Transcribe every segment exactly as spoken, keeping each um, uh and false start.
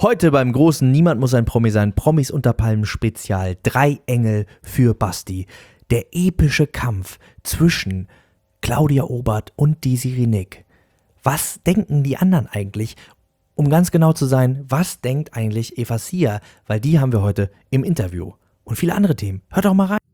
Heute beim großen Niemand muss ein Promi sein, Promis unter Palmen Spezial, drei Engel für Basti. Der epische Kampf zwischen Claudia Obert und Desiree Nick. Was denken die anderen eigentlich? Um ganz genau zu sein, was denkt eigentlich Eva Sia? Weil die haben wir heute im Interview. Und viele andere Themen. Hört doch mal rein.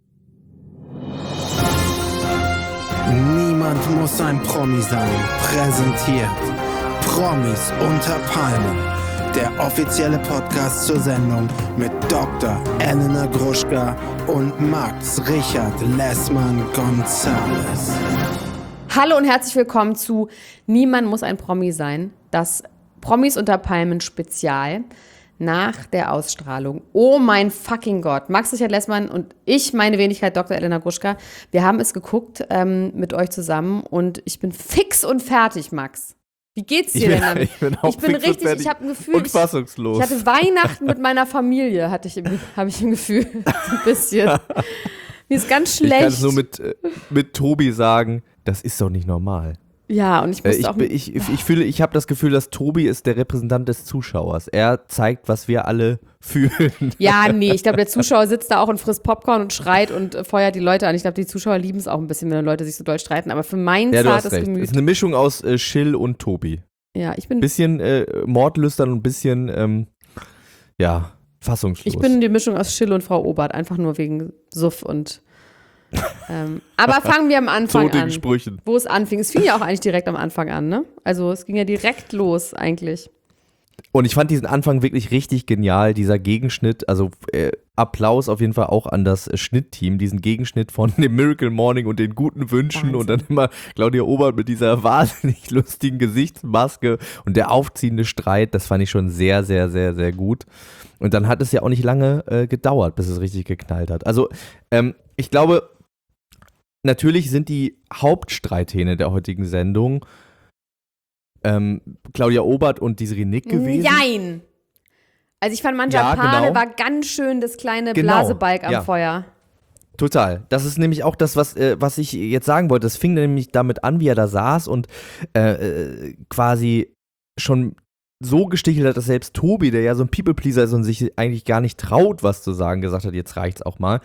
Niemand muss ein Promi sein. Präsentiert Promis unter Palmen. Der offizielle Podcast zur Sendung mit Doktor Elena Gruschka und Max Richard Lessmann-Gonzales. Hallo und herzlich willkommen zu Niemand muss ein Promi sein, das Promis unter Palmen Spezial nach der Ausstrahlung. Oh mein fucking Gott, Max Richard Lessmann und ich, meine Wenigkeit Doktor Elena Gruschka, wir haben es geguckt ähm, mit euch zusammen und ich bin fix und fertig, Max. Wie geht's dir ich bin, denn damit? Ich bin, auch ich bin richtig, ich habe ein Gefühl, und fassungslos. Ich, ich hatte Weihnachten mit meiner Familie, hatte ich, habe ich ein Gefühl, so ein bisschen. Mir ist ganz schlecht. Ich kann es nur mit, mit Tobi sagen, das ist doch nicht normal. Ja, und ich musste ich, auch... Ich, ich, ich, fühle, ich habe das Gefühl, dass Tobi ist der Repräsentant des Zuschauers. Er zeigt, was wir alle fühlen. Ja, nee, ich glaube, der Zuschauer sitzt da auch und frisst Popcorn und schreit und äh, feuert die Leute an. Ich glaube, die Zuschauer lieben es auch ein bisschen, wenn Leute sich so doll streiten. Aber für mein ja, zartes recht. Gemüt... Es ist eine Mischung aus äh, Schill und Tobi. Ja, ich bin... Ein bisschen äh, Mordlüstern und ein bisschen, ähm, ja, fassungslos. Ich bin die Mischung aus Schill und Frau Obert, einfach nur wegen Suff und... ähm, aber fangen wir am Anfang an, Sprüchen. Wo es anfing. Es fing ja auch eigentlich direkt am Anfang an, ne? Also es ging ja direkt los eigentlich. Und ich fand diesen Anfang wirklich richtig genial, dieser Gegenschnitt, also äh, Applaus auf jeden Fall auch an das äh, Schnittteam, diesen Gegenschnitt von dem Miracle Morning und den guten Wünschen Wahnsinn. Und dann immer Claudia Obert mit dieser wahnsinnig lustigen Gesichtsmaske und der aufziehende Streit, das fand ich schon sehr, sehr, sehr, sehr gut. Und dann hat es ja auch nicht lange äh, gedauert, bis es richtig geknallt hat. Also ähm, ich glaube, natürlich sind die Hauptstreithähne der heutigen Sendung ähm, Claudia Obert und Desiree Nick gewesen. Nein! Also ich fand Mangiapane ja, genau. war ganz schön das kleine genau. Blasebalg am ja. Feuer. Total. Das ist nämlich auch das, was, äh, was ich jetzt sagen wollte. Das fing nämlich damit an, wie er da saß und äh, äh, quasi schon so gestichelt hat, dass selbst Tobi, der ja so ein People-Pleaser ist und sich eigentlich gar nicht traut, was zu sagen, gesagt hat, jetzt reicht's auch mal.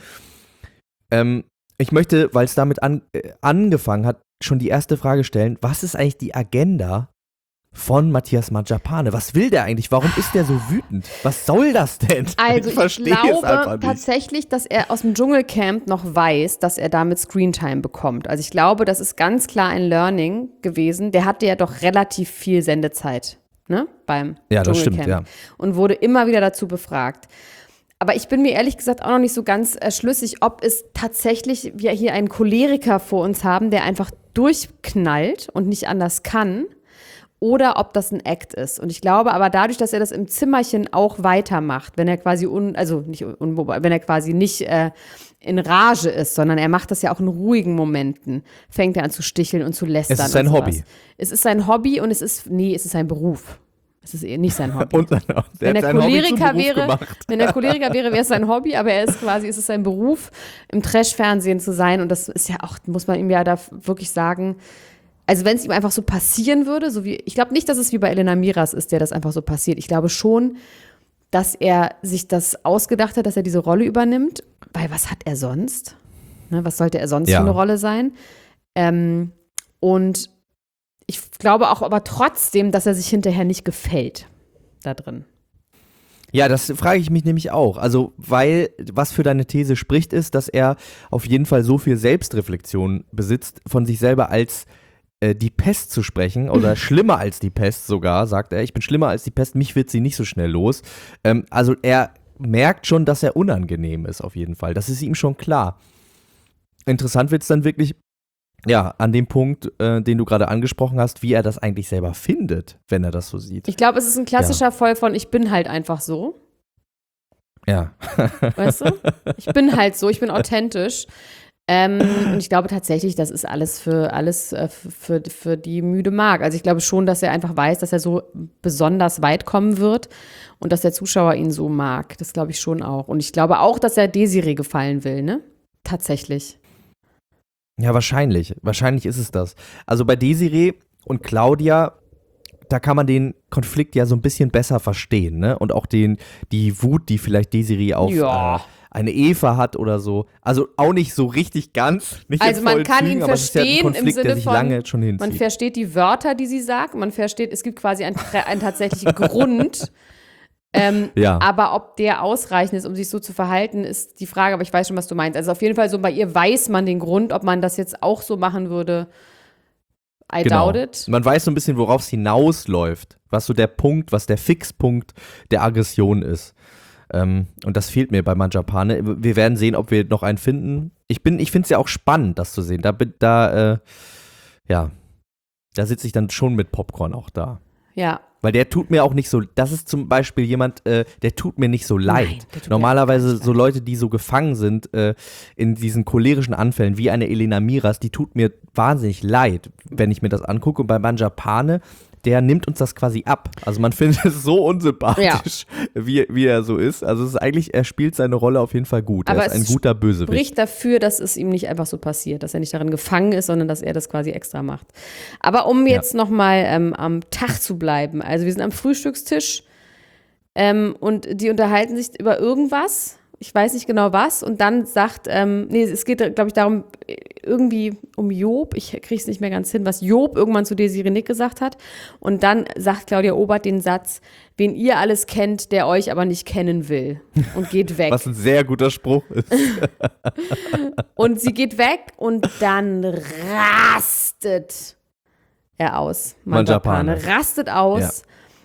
Ähm, ich möchte, weil es damit an, äh, angefangen hat, schon die erste Frage stellen, was ist eigentlich die Agenda von Matthias Mangiapane? Was will der eigentlich? Warum ist der so wütend? Was soll das denn? Also ich, ich glaube tatsächlich, dass er aus dem Dschungelcamp noch weiß, dass er damit Screentime bekommt. Also ich glaube, das ist ganz klar ein Learning gewesen. Der hatte ja doch relativ viel Sendezeit, ne, beim ja, das Dschungelcamp. Stimmt, ja. Und wurde immer wieder dazu befragt. Aber ich bin mir ehrlich gesagt auch noch nicht so ganz äh, schlüssig, ob es tatsächlich wir hier einen Choleriker vor uns haben, der einfach durchknallt und nicht anders kann, oder ob das ein Act ist. Und ich glaube aber dadurch, dass er das im Zimmerchen auch weitermacht, wenn er quasi un, also nicht un, wenn er quasi nicht äh, in Rage ist, sondern er macht das ja auch in ruhigen Momenten, fängt er an zu sticheln und zu lästern. Es ist sein Hobby. Es ist sein Hobby und es ist, nee, es ist sein Beruf. Es ist eh nicht sein Hobby. Und dann, wenn, der Choleriker wäre, gemacht. wenn der Choleriker wäre, wäre es sein Hobby, aber er ist quasi, es ist sein Beruf, im Trash-Fernsehen zu sein. Und das ist ja auch, muss man ihm ja da wirklich sagen, also wenn es ihm einfach so passieren würde, so wie, ich glaube nicht, dass es wie bei Elena Miras ist, der das einfach so passiert. Ich glaube schon, dass er sich das ausgedacht hat, dass er diese Rolle übernimmt, weil was hat er sonst? Ne, was sollte er sonst ja. für eine Rolle sein? Ähm, und ich glaube auch aber trotzdem, dass er sich hinterher nicht gefällt da drin. Ja, das frage ich mich nämlich auch. Also, weil was für deine These spricht, ist, dass er auf jeden Fall so viel Selbstreflexion besitzt, von sich selber als äh, die Pest zu sprechen oder schlimmer als die Pest sogar, sagt er. Ich bin schlimmer als die Pest, mich wird sie nicht so schnell los. Ähm, also er merkt schon, dass er unangenehm ist auf jeden Fall. Das ist ihm schon klar. Interessant wird es dann wirklich, ja, an dem Punkt, äh, den du gerade angesprochen hast, wie er das eigentlich selber findet, wenn er das so sieht. Ich glaube, es ist ein klassischer ja. Fall von ich bin halt einfach so. Ja. Weißt du? Ich bin halt so, ich bin authentisch. Ähm, und ich glaube tatsächlich, das ist alles für alles äh, für, für die müde Mark. Also ich glaube schon, dass er einfach weiß, dass er so besonders weit kommen wird und dass der Zuschauer ihn so mag. Das glaube ich schon auch. Und ich glaube auch, dass er Desiree gefallen will, ne? Tatsächlich. Ja, wahrscheinlich. Wahrscheinlich ist es das. Also bei Desiree und Claudia, da kann man den Konflikt ja so ein bisschen besser verstehen, ne? Und auch den, die Wut, die vielleicht Desiree auf Ja. äh, eine Eva hat oder so. Also auch nicht so richtig ganz. Nicht Also in man vollen kann Zügen, ihn aber es ist ja ein verstehen im Konflikt, Sinne der sich von, lange schon man hinzieht. versteht die Wörter, die sie sagt, man versteht, es gibt quasi einen, einen tatsächlichen Grund. Ähm, Ja. Aber ob der ausreichend ist, um sich so zu verhalten, ist die Frage, aber ich weiß schon, was du meinst. Also auf jeden Fall so, bei ihr weiß man den Grund, ob man das jetzt auch so machen würde. I Genau. doubt it. Man weiß so ein bisschen, worauf es hinausläuft, was so der Punkt, was der Fixpunkt der Aggression ist. Ähm, und das fehlt mir bei Manjapane. Wir werden sehen, ob wir noch einen finden. Ich bin, ich finde es ja auch spannend, das zu sehen. Da, bin- da, äh, ja, da sitze ich dann schon mit Popcorn auch da. Ja. Weil der tut mir auch nicht so, das ist zum Beispiel jemand, äh, der tut mir nicht so leid. Nein, der tut mir Normalerweise gar nicht so leid. Leute, die so gefangen sind äh, in diesen cholerischen Anfällen, wie eine Elena Miras, die tut mir wahnsinnig leid, wenn ich mir das angucke. Und bei Manjapane, der nimmt uns das quasi ab. Also man findet es so unsympathisch, wie, wie er so ist. Also es ist eigentlich, er spielt seine Rolle auf jeden Fall gut. Aber er ist ein es guter Bösewicht. Spricht dafür, dass es ihm nicht einfach so passiert, dass er nicht darin gefangen ist, sondern dass er das quasi extra macht. Aber um Ja. jetzt nochmal ähm, am Tag zu bleiben, also wir sind am Frühstückstisch ähm, und die unterhalten sich über irgendwas, ich weiß nicht genau was, und dann sagt, ähm, nee, es geht, glaube ich, darum, irgendwie um Job, ich kriege es nicht mehr ganz hin, was Job irgendwann zu Desiree Nick gesagt hat. Und dann sagt Claudia Obert den Satz, wen ihr alles kennt, der euch aber nicht kennen will, und geht weg. Was ein sehr guter Spruch ist. Und sie geht weg und dann rastet er aus. Manjapane. Manjapane rastet aus. Ja.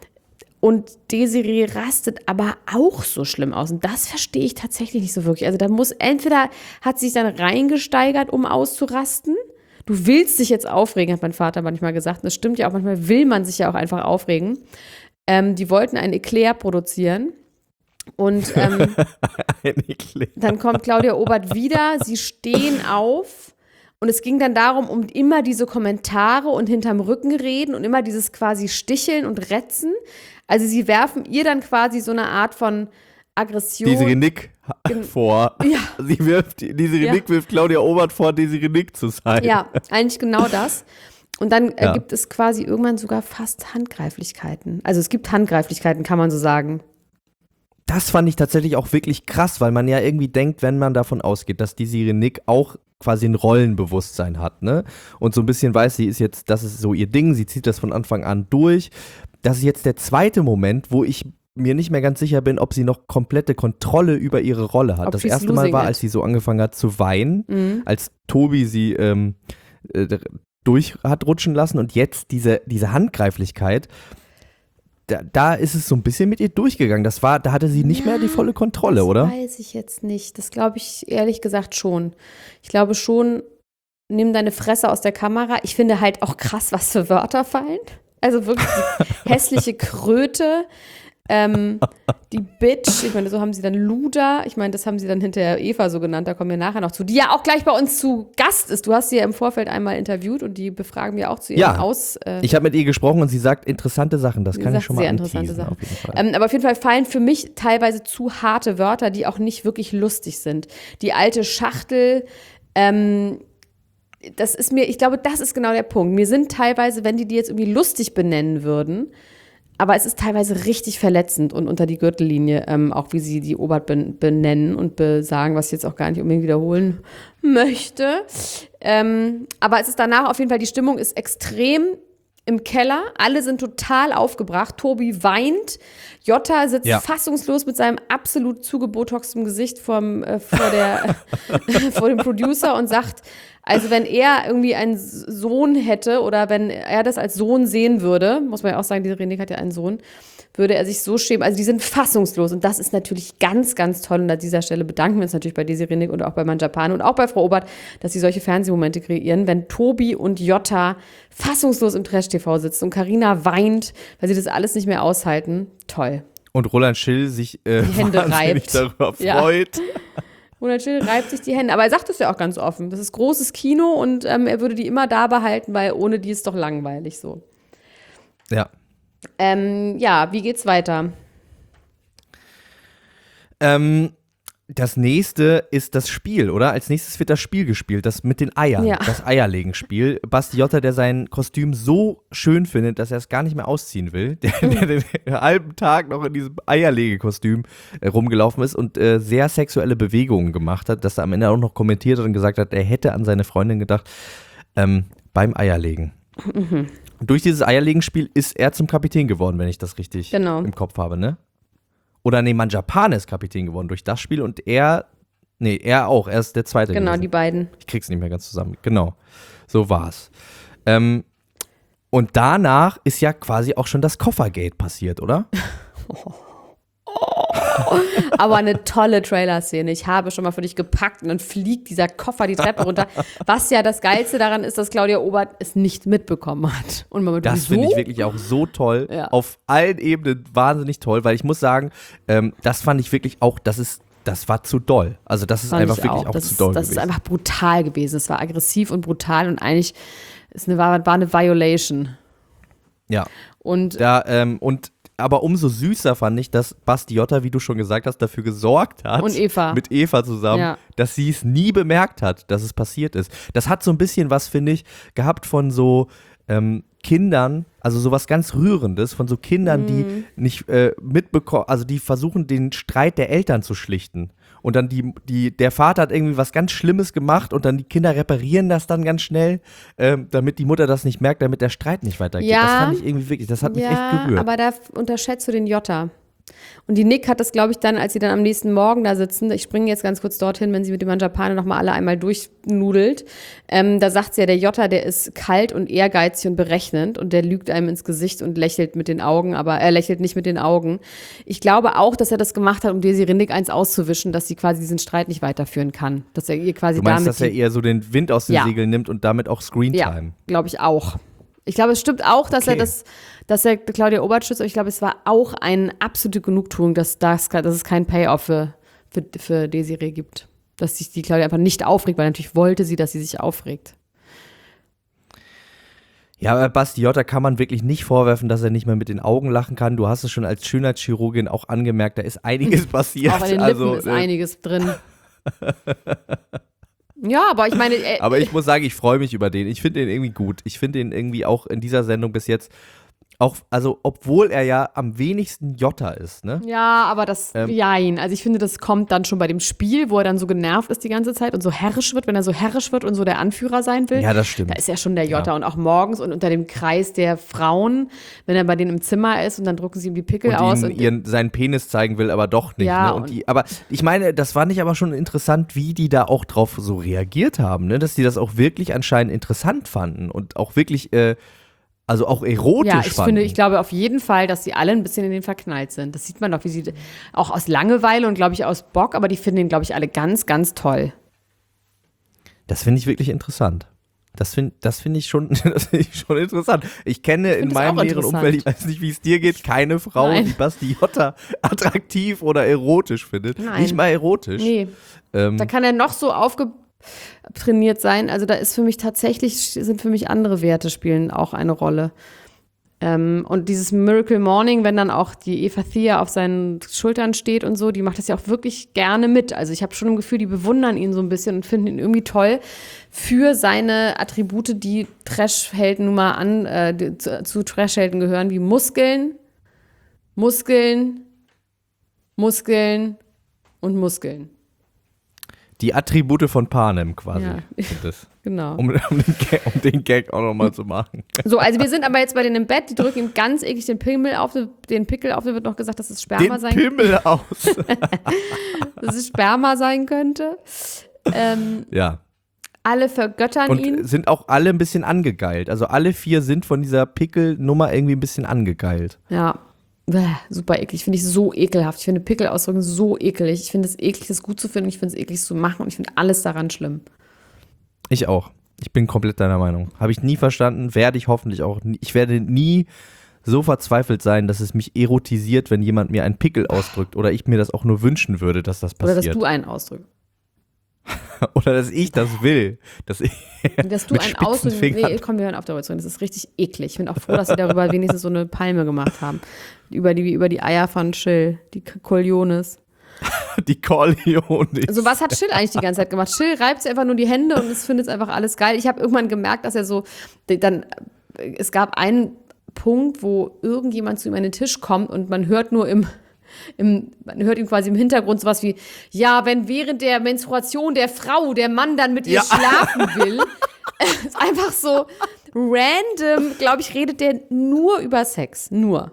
Und Desiree rastet aber auch so schlimm aus. Und das verstehe ich tatsächlich nicht so wirklich. Also da muss, entweder hat sie sich dann reingesteigert, um auszurasten. Du willst dich jetzt aufregen, hat mein Vater manchmal gesagt. Und das stimmt ja auch, manchmal will man sich ja auch einfach aufregen. Ähm, die wollten ein Eclair produzieren. Und ähm, Ein Eklig. dann kommt Claudia Obert wieder, sie stehen auf und es ging dann darum, um immer diese Kommentare und hinterm Rücken reden und immer dieses quasi Sticheln und Retzen. Also sie werfen ihr dann quasi so eine Art von Aggression. Desiree Nick vor. Ja. Sie wirft, Desiree Ja. Nick wirft Claudia Obert vor, Desiree Nick zu sein. Ja, eigentlich genau das. Und dann äh, Ja. gibt es quasi irgendwann sogar fast Handgreiflichkeiten. Also es gibt Handgreiflichkeiten, kann man so sagen. Das fand ich tatsächlich auch wirklich krass, weil man ja irgendwie denkt, wenn man davon ausgeht, dass Desiree Nick auch quasi ein Rollenbewusstsein hat, ne? Und so ein bisschen weiß, sie ist jetzt, das ist so ihr Ding, sie zieht das von Anfang an durch. Das ist jetzt der zweite Moment, wo ich mir nicht mehr ganz sicher bin, ob sie noch komplette Kontrolle über ihre Rolle hat. Ob Das she's erste Mal losing war, it. als sie so angefangen hat zu weinen, Mhm. als Tobi sie ähm, äh, durch hat rutschen lassen und jetzt diese, diese Handgreiflichkeit. Da, da ist es so ein bisschen mit ihr durchgegangen. Das war, da hatte sie nicht mehr die volle Kontrolle, das oder? weiß ich jetzt nicht. Das glaube ich ehrlich gesagt schon. Ich glaube schon, nimm deine Fresse aus der Kamera. Ich finde halt auch krass, was für Wörter fallen. Also wirklich die hässliche Kröte, ähm, die Bitch. Ich meine, so haben sie dann Luda. Ich meine, das haben sie dann hinterher Eva so genannt. Da kommen wir nachher noch zu. Die ja auch gleich bei uns zu Gast ist. Du hast sie ja im Vorfeld einmal interviewt und die befragen wir auch zu ihren Ja. Aus. Äh, Ich habe mit ihr gesprochen und sie sagt interessante Sachen. Das Sie kann ich sagt schon mal sehr interessante anteasen, Sachen. auf jeden Fall. Ähm, aber auf jeden Fall fallen für mich teilweise zu harte Wörter, die auch nicht wirklich lustig sind. Die alte Schachtel, ähm, das ist mir, ich glaube, das ist genau der Punkt. Mir sind teilweise, wenn die die jetzt irgendwie lustig benennen würden, aber es ist teilweise richtig verletzend und unter die Gürtellinie, ähm, auch wie sie die Obert ben- benennen und besagen, was ich jetzt auch gar nicht unbedingt wiederholen möchte. Ähm, aber es ist danach auf jeden Fall, die Stimmung ist extrem im Keller. Alle sind total aufgebracht. Tobi weint. Jota sitzt Ja. fassungslos mit seinem absolut zugebotoxten Gesicht vorm, äh, vor, der, vor dem Producer und sagt, also wenn er irgendwie einen Sohn hätte oder wenn er das als Sohn sehen würde, muss man ja auch sagen, die René hat ja einen Sohn, würde er sich so schämen. Also die sind fassungslos und das ist natürlich ganz, ganz toll. Und an dieser Stelle bedanken wir uns natürlich bei Desiree Nick und auch bei Manjapane und auch bei Frau Obert, dass sie solche Fernsehmomente kreieren, wenn Tobi und Jota fassungslos im Trash-T V sitzen und Carina weint, weil sie das alles nicht mehr aushalten. Toll. Und Roland Schill sich äh, Die Hände wahnsinnig reibt. darüber Ja. freut. Roland Schill reibt sich die Hände. Aber er sagt es ja auch ganz offen. Das ist großes Kino und ähm, er würde die immer da behalten, weil ohne die ist doch langweilig so. Ja. Ähm, ja, wie geht's weiter? Ähm, das nächste ist das Spiel, oder? Als nächstes wird das Spiel gespielt, das mit den Eiern, Ja. das Eierlegenspiel. Basti Jotta, der sein Kostüm so schön findet, dass er es gar nicht mehr ausziehen will, der, der den halben Tag noch in diesem Eierlegekostüm äh, rumgelaufen ist und äh, sehr sexuelle Bewegungen gemacht hat, dass er am Ende auch noch kommentiert hat und gesagt hat, er hätte an seine Freundin gedacht, ähm, beim Eierlegen. Mhm. Durch dieses Eierlegenspiel ist er zum Kapitän geworden, wenn ich das richtig Genau. im Kopf habe, ne? Oder nee, Mangiapane ist Kapitän geworden durch das Spiel und er, nee, er auch, er ist der Zweite Genau, gewesen. die beiden. Ich krieg's nicht mehr ganz zusammen. Genau, so war's. Ähm, und danach ist ja quasi auch schon das Koffergate passiert, oder? Aber eine tolle Trailer-Szene. Ich habe schon mal für dich gepackt und dann fliegt dieser Koffer die Treppe runter. Was ja das Geilste daran ist, dass Claudia Obert es nicht mitbekommen hat. Und man Das finde ich wirklich auch so toll. Ja. Auf allen Ebenen wahnsinnig toll, weil ich muss sagen, ähm, das fand ich wirklich auch, das ist, das war zu doll. Also das ist Fand einfach ich wirklich auch, das zu ist, doll Das gewesen. ist einfach brutal gewesen. Es war aggressiv und brutal und eigentlich ist eine, war, war eine Violation. Ja. Und Da, ähm, und aber umso süßer fand ich, dass Basti Jotta, wie du schon gesagt hast, dafür gesorgt hat, Und Eva. mit Eva zusammen, Ja. dass sie es nie bemerkt hat, dass es passiert ist. Das hat so ein bisschen was, finde ich, gehabt von so ähm, Kindern, also sowas ganz Rührendes, von so Kindern, Mhm. die nicht äh, mitbekommen, also die versuchen, den Streit der Eltern zu schlichten. Und dann die, die, der Vater hat irgendwie was ganz Schlimmes gemacht und dann die Kinder reparieren das dann ganz schnell, ähm, damit die Mutter das nicht merkt, damit der Streit nicht weitergeht. Ja. Das fand ich irgendwie wirklich, das hat mich echt ja, gerührt. aber da unterschätzt du den Jotta. Und die Nick hat das, glaube ich, dann, als sie dann am nächsten Morgen da sitzen, ich springe jetzt ganz kurz dorthin, wenn sie mit dem Mangiapane nochmal alle einmal durchnudelt, ähm, da sagt sie ja, der Jotta, der ist kalt und ehrgeizig und berechnend und der lügt einem ins Gesicht und lächelt mit den Augen, aber er lächelt nicht mit den Augen. Ich glaube auch, dass er das gemacht hat, um Desiree Nick eins auszuwischen, dass sie quasi diesen Streit nicht weiterführen kann. Dass er ihr quasi Du meinst, damit dass er die- eher so den Wind aus den Ja. Segeln nimmt und damit auch Screentime? Ja, glaube ich auch. Ich glaube, es stimmt auch, dass Okay. er das, dass er Claudia Obert schützt, aber ich glaube, es war auch eine absolute Genugtuung, dass, das, dass es keinen Payoff für, für, für Desiree gibt. Dass sich die Claudia einfach nicht aufregt, weil natürlich wollte sie, dass sie sich aufregt. Ja, aber Basti Jotta kann man wirklich nicht vorwerfen, dass er nicht mehr mit den Augen lachen kann. Du hast es schon als Schönheitschirurgin auch angemerkt, da ist einiges passiert. Auch an den Lippen also, ist äh, einiges drin. Ja, aber ich meine, äh, Aber ich muss sagen, ich freue mich über den. Ich finde den irgendwie gut. Ich finde den irgendwie auch in dieser Sendung bis jetzt auch, also obwohl er ja am wenigsten Jotta ist, ne? ja, aber das, Ähm. jein. Also ich finde, das kommt dann schon bei dem Spiel, wo er dann so genervt ist die ganze Zeit und so herrisch wird, wenn er so herrisch wird und so der Anführer sein will. Ja, das stimmt. Da ist ja schon der Jotta und auch morgens und unter dem Kreis der Frauen, wenn er bei denen im Zimmer ist und dann drucken sie ihm die Pickel Und aus. ihnen Und ihren, seinen Penis zeigen will, aber doch nicht. Ja, ne? und und- die, aber ich meine, das fand ich aber schon interessant, wie die da auch drauf so reagiert haben, ne? Dass die das auch wirklich anscheinend interessant fanden und auch wirklich, äh, also auch erotisch ja, ich fanden. finde, ich glaube auf jeden Fall, dass sie alle ein bisschen in den verknallt sind. Das sieht man doch, wie sie auch aus Langeweile und glaube ich aus Bock, aber die finden ihn, glaube ich, alle ganz, ganz toll. Das finde ich wirklich interessant. Das finde das find ich, schon- das find ich schon interessant. Ich kenne in find es meinem auch näheren interessant. Umfeld, ich weiß nicht, wie es dir geht, keine Frau, Nein. die Basti Jotta attraktiv oder erotisch findet. Nein. Nicht mal erotisch. Nee, Ähm, da kann er noch so aufgetrainiert sein. Also da ist für mich tatsächlich, sind für mich andere Werte spielen auch eine Rolle. Ähm, und dieses Miracle Morning, wenn dann auch die Eva Thea auf seinen Schultern steht und so, die macht das ja auch wirklich gerne mit. Also ich habe schon im Gefühl, die bewundern ihn so ein bisschen und finden ihn irgendwie toll für seine Attribute, die Trash-Helden nun mal an, äh, die, zu, zu Trash-Helden gehören, wie Muskeln, Muskeln, Muskeln und Muskeln. die Attribute von Panem quasi. Ja. Sind das. Genau. Um, um, den Gag, um den Gag auch nochmal zu machen. So, also wir sind aber jetzt bei denen im Bett, die drücken ihm ganz eklig den Pimmel auf, den Pickel auf, da wird noch gesagt, dass es Sperma Den sein, Pimmel aus. dass es Sperma sein könnte. Ähm, Ja. alle vergöttern Und ihn. sind auch alle ein bisschen angegeilt. Also alle vier sind von dieser Pickelnummer irgendwie ein bisschen angegeilt. Ja. Bäh, super eklig. Finde ich so ekelhaft. Ich finde Pickelausdrücken so eklig. Ich finde es eklig, das gut zu finden. Ich finde es eklig, es zu machen. Und ich finde alles daran schlimm. Ich auch. Ich bin komplett deiner Meinung. Habe ich nie verstanden, werde ich hoffentlich auch nie. Ich werde nie so verzweifelt sein, dass es mich erotisiert, wenn jemand mir einen Pickel ausdrückt oder ich mir das auch nur wünschen würde, dass das Oder passiert. dass du einen ausdrückst. Oder dass ich das will. Dass, ich Dass du mit einen spitzen ausdrückst. Fingern. Nee, komm, wir hören auf darüber zu reden. Das ist richtig eklig. Ich bin auch froh, dass sie darüber wenigstens so eine Palme gemacht haben. Über die, über die Eier von Chill, die Coliones. Die Corleones. Also was hat Schill eigentlich die ganze Zeit gemacht? Schill reibt sich einfach nur die Hände und es findet einfach alles geil. Ich habe irgendwann gemerkt, dass er so, dann, es gab einen Punkt, wo irgendjemand zu ihm an den Tisch kommt und man hört nur im, im man hört ihm quasi im Hintergrund sowas wie, ja, wenn während der Menstruation der Frau der Mann dann mit ihr Ja. schlafen will. Ist einfach so random, glaube ich, redet der nur über Sex. Nur.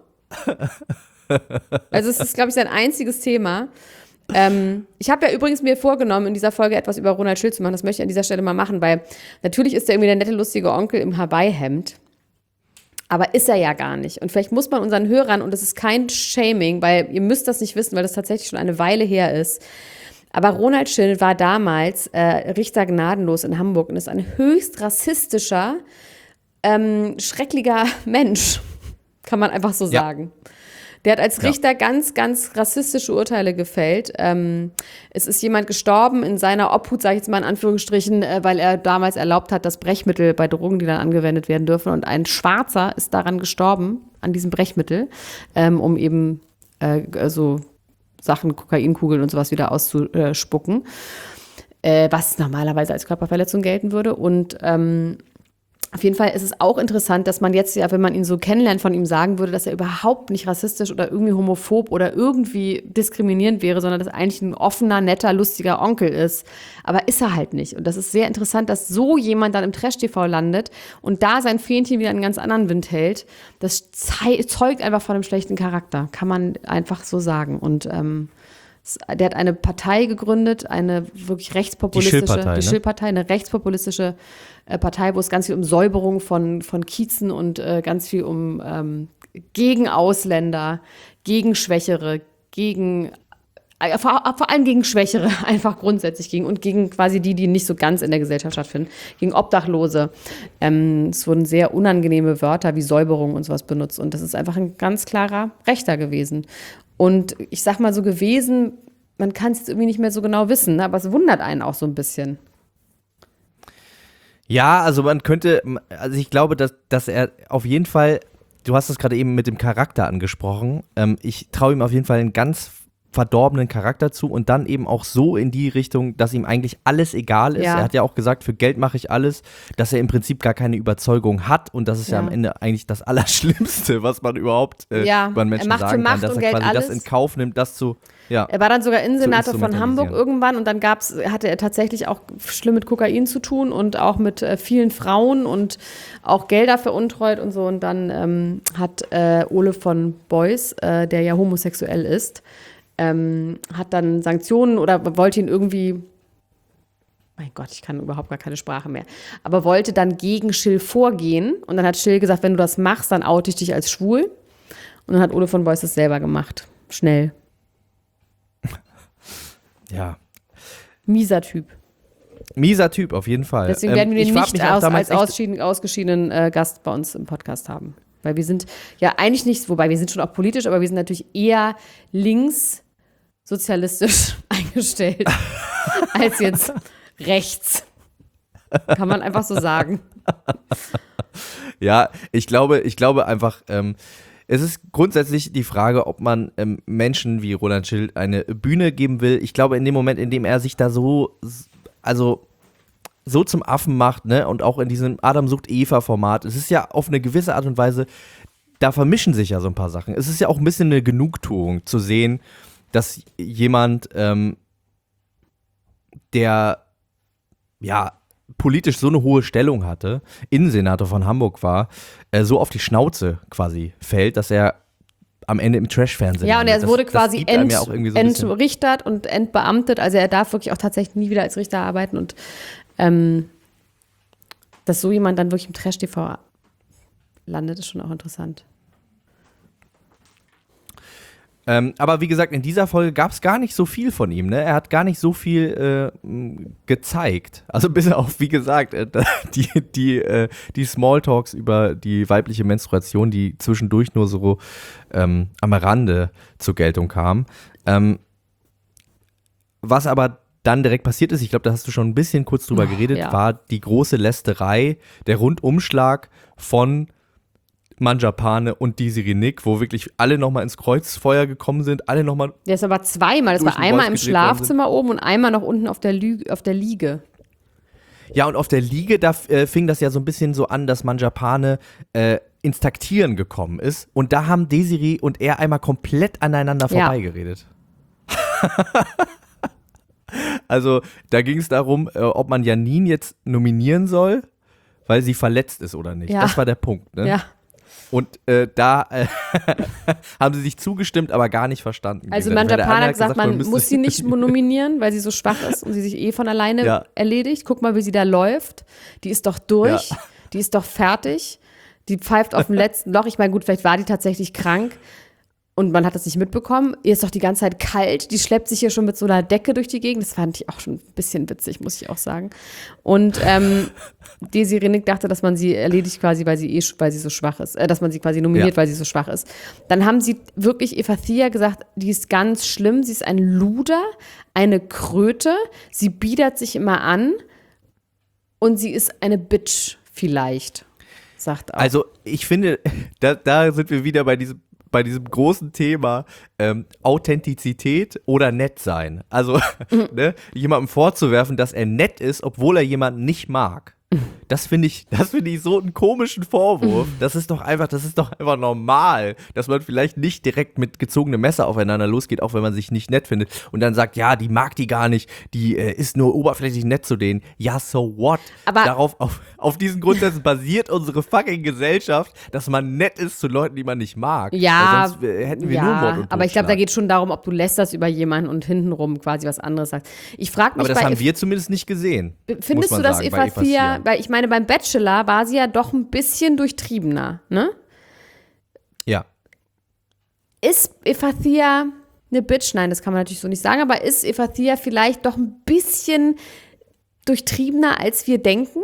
Also es ist, glaube ich, sein einziges Thema. Ähm, ich habe ja übrigens mir vorgenommen, in dieser Folge etwas über Ronald Schill zu machen. Das möchte ich an dieser Stelle mal machen, weil natürlich ist er irgendwie der nette, lustige Onkel im Hawaii-Hemd. Aber ist er ja gar nicht. Und vielleicht muss man unseren Hörern, und das ist kein Shaming, weil ihr müsst das nicht wissen, weil das tatsächlich schon eine Weile her ist, aber Ronald Schill war damals äh, Richter gnadenlos in Hamburg und ist ein höchst rassistischer, ähm, schrecklicher Mensch, kann man einfach so Ja. sagen. Der hat als Richter ja. ganz, ganz rassistische Urteile gefällt. Ähm, es ist jemand gestorben in seiner Obhut, sage ich jetzt mal in Anführungsstrichen, äh, weil er damals erlaubt hat, dass Brechmittel bei Drogen, die dann angewendet werden dürfen. Und ein Schwarzer ist daran gestorben, an diesem Brechmittel, ähm, um eben äh, so Sachen, Kokainkugeln und sowas wieder auszuspucken, äh, was normalerweise als Körperverletzung gelten würde. Und ähm, auf jeden Fall ist es auch interessant, dass man jetzt ja, wenn man ihn so kennenlernt, von ihm sagen würde, dass er überhaupt nicht rassistisch oder irgendwie homophob oder irgendwie diskriminierend wäre, sondern dass er eigentlich ein offener, netter, lustiger Onkel ist. Aber ist er halt nicht. Und das ist sehr interessant, dass so jemand dann im Trash-T V landet und da sein Fähnchen wieder einen ganz anderen Wind hält. Das zei- zeugt einfach von einem schlechten Charakter, kann man einfach so sagen. Und ähm, der hat eine Partei gegründet, eine wirklich rechtspopulistische, die Schill-Partei, die ne? Schill-Partei, eine rechtspopulistische äh, Partei, wo es ganz viel um Säuberung von, von Kiezen und äh, ganz viel um ähm, gegen Ausländer, gegen Schwächere, gegen äh, vor, vor allem gegen Schwächere einfach grundsätzlich gegen und gegen quasi die, die nicht so ganz in der Gesellschaft stattfinden, gegen Obdachlose. Ähm, es wurden sehr unangenehme Wörter wie Säuberung und sowas benutzt und das ist einfach ein ganz klarer Rechter gewesen. Und ich sag mal so gewesen, man kann es jetzt irgendwie nicht mehr so genau wissen, aber es wundert einen auch so ein bisschen. Ja, also man könnte, also ich glaube, dass, dass er auf jeden Fall, du hast es gerade eben mit dem Charakter angesprochen, ähm, ich traue ihm auf jeden Fall einen ganz verdorbenen Charakter zu und dann eben auch so in die Richtung, dass ihm eigentlich alles egal ist. Ja. Er hat ja auch gesagt, für Geld mache ich alles, dass er im Prinzip gar keine Überzeugung hat und das ist ja, Ja. am Ende eigentlich das Allerschlimmste, was man überhaupt äh, Ja, über einen Menschen er macht für sagen kann, Macht dass und er Geld quasi alles. das in Kauf nimmt, das zu, ja. Er war dann sogar Innensenator von Hamburg instrumentalisieren. irgendwann und dann gab's, hatte er tatsächlich auch schlimm mit Kokain zu tun und auch mit äh, vielen Frauen und auch Gelder veruntreut und so. Und dann ähm, hat äh, Ole von Beuys, äh, der ja homosexuell ist, ähm, hat dann Sanktionen oder wollte ihn irgendwie, mein Gott, ich kann überhaupt gar keine Sprache mehr, aber wollte dann gegen Schill vorgehen. Und dann hat Schill gesagt, wenn du das machst, dann oute ich dich als schwul. Und dann hat Ole von Beuys das selber gemacht. Schnell. Ja. Mieser Typ. Mieser Typ, auf jeden Fall. Deswegen Ähm, werden wir ich den frag nicht mich auch aus, damals als echt- ausschieden, ausgeschiedenen äh, Gast bei uns im Podcast haben. Weil wir sind ja eigentlich nicht, wobei wir sind schon auch politisch, aber wir sind natürlich eher linkssozialistisch eingestellt als jetzt rechts. Kann man einfach so sagen. Ja, ich glaube, ich glaube einfach, ähm, es ist grundsätzlich die Frage, ob man ähm, Menschen wie Roland Schill eine Bühne geben will. Ich glaube, in dem Moment, in dem er sich da so, also so zum Affen macht, ne, und auch in diesem Adam sucht Eva-Format, es ist ja auf eine gewisse Art und Weise, da vermischen sich ja so ein paar Sachen. Es ist ja auch ein bisschen eine Genugtuung zu sehen, dass jemand, ähm, der, ja, politisch so eine hohe Stellung hatte, Innensenator von Hamburg war, äh, so auf die Schnauze quasi fällt, dass er am Ende im Trash-Fernsehen Ja, und er landet. wurde das, quasi das gibt einem ent, ja auch irgendwie so ein bisschen- entrichtert und entbeamtet. Also er darf wirklich auch tatsächlich nie wieder als Richter arbeiten. Und ähm, dass so jemand dann wirklich im Trash-T V landet, ist schon auch interessant. Ähm, aber wie gesagt, in dieser Folge gab es gar nicht so viel von ihm. Ne? Er hat gar nicht so viel äh, m, gezeigt. Also bis auf, wie gesagt, äh, die, die, äh, die Smalltalks über die weibliche Menstruation, die zwischendurch nur so ähm, am Rande zur Geltung kamen. Ähm, was aber dann direkt passiert ist, ich glaube, da hast du schon ein bisschen kurz drüber Oh, geredet, ja. war die große Lästerei, der Rundumschlag von Manjapane und Desiree Nick, wo wirklich alle nochmal ins Kreuzfeuer gekommen sind, alle nochmal. Das aber zweimal. Das war einmal im Schlafzimmer oben und einmal noch unten auf der, Lü- auf der Liege. Ja, und auf der Liege, da äh, fing das ja so ein bisschen so an, dass Manjapane äh, ins Taktieren gekommen ist. Und da haben Desiree und er einmal komplett aneinander Ja. vorbeigeredet. Also, da ging es darum, äh, ob man Janine jetzt nominieren soll, weil sie verletzt ist oder nicht. Ja. Das war der Punkt, ne? Ja. Und äh, da äh, haben sie sich zugestimmt, aber gar nicht verstanden. Also Weil der eine Manjapane hat gesagt, man müsste- muss sie nicht nominieren, weil sie so schwach ist und sie sich eh von alleine Ja. erledigt. Guck mal, wie sie da läuft. Die ist doch durch. Ja. Die ist doch fertig. Die pfeift auf dem letzten Loch. Ich meine, gut, vielleicht war die tatsächlich krank und man hat das nicht mitbekommen. Ihr ist doch die ganze Zeit kalt. Die schleppt sich hier schon mit so einer Decke durch die Gegend. Das fand ich auch schon ein bisschen witzig, muss ich auch sagen. Und ähm, Desiree Nick dachte, dass man sie erledigt quasi, weil sie eh, weil sie so schwach ist. Äh, dass man sie quasi nominiert, Ja. weil sie so schwach ist. Dann haben sie wirklich Efathia gesagt, die ist ganz schlimm. Sie ist ein Luder, eine Kröte. Sie biedert sich immer an und sie ist eine Bitch vielleicht, sagt auch. Also, ich finde, da, da sind wir wieder bei diesem, bei diesem großen Thema ähm, Authentizität oder nett sein. Also, ne, jemandem vorzuwerfen, dass er nett ist, obwohl er jemanden nicht mag. Das finde ich, das finde ich so einen komischen Vorwurf. Das ist doch einfach, das ist doch einfach normal, dass man vielleicht nicht direkt mit gezogenem Messer aufeinander losgeht, auch wenn man sich nicht nett findet und dann sagt, ja, die mag die gar nicht, die äh, ist nur oberflächlich nett zu denen. Ja, so what? Aber- Darauf, auf, auf diesen Grundsätzen basiert unsere fucking Gesellschaft, dass man nett ist zu Leuten, die man nicht mag. Ja, Weil sonst äh, hätten wir ja, nur Mord und aber ich glaube, da Totschlag. geht schon darum, ob du lästerst über jemanden und hintenrum quasi was anderes sagst. Ich frage mich Aber das bei haben Ef- wir zumindest nicht gesehen. Findest muss man du, dass sagen, bei Efathia, Efathia. weil ich meine, beim Bachelor war sie ja doch ein bisschen durchtriebener, ne? Ja. Ist Efathia eine Bitch? Nein, das kann man natürlich so nicht sagen, aber ist Efathia vielleicht doch ein bisschen durchtriebener, als wir denken?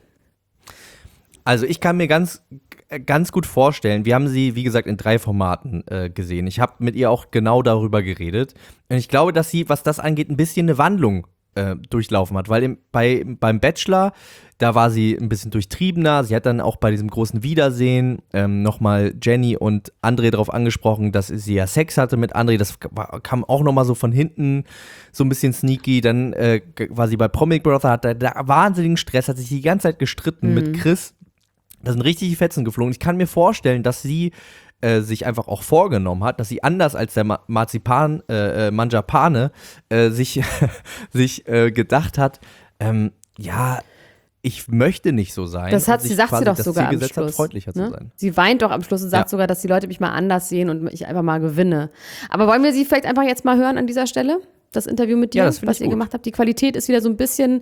Also ich kann mir ganz, ganz gut vorstellen, wir haben sie, wie gesagt, in drei Formaten äh, gesehen. Ich habe mit ihr auch genau darüber geredet. Und ich glaube, dass sie, was das angeht, ein bisschen eine Wandlung äh, durchlaufen hat. Weil im, bei, beim Bachelor, da war sie ein bisschen durchtriebener. Sie hat dann auch bei diesem großen Wiedersehen ähm, nochmal Jenny und André darauf angesprochen, dass sie ja Sex hatte mit André. Das war, kam auch nochmal so von hinten, so ein bisschen sneaky. Dann äh, war sie bei Promi Brother, hat da, da wahnsinnigen Stress, hat sich die ganze Zeit gestritten mit Chris. Da sind richtig die Fetzen geflogen. Ich kann mir vorstellen, dass sie äh, sich einfach auch vorgenommen hat, dass sie anders als der Ma- Marzipan, äh, äh, Manjapane, äh, sich, sich äh, gedacht hat, ähm, ja, ich möchte nicht so sein. Das hat und sie, sich sagt quasi sie doch das sogar Ziel am gesetzt Schluss. hat, freundlicher ne? zu sein. Sie weint doch am Schluss und sagt Ja. sogar, dass die Leute mich mal anders sehen und ich einfach mal gewinne. Aber wollen wir sie vielleicht einfach jetzt mal hören an dieser Stelle? Das Interview mit dir, Ja, das find was ich ihr gut. gemacht habt. Die Qualität ist wieder so ein bisschen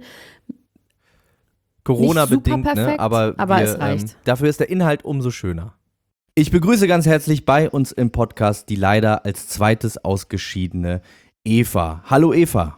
Corona-bedingt, super ne? perfekt, aber, aber wir, es reicht. Ähm, dafür ist der Inhalt umso schöner. Ich begrüße ganz herzlich bei uns im Podcast die leider als zweites ausgeschiedene Eva. Hallo Eva.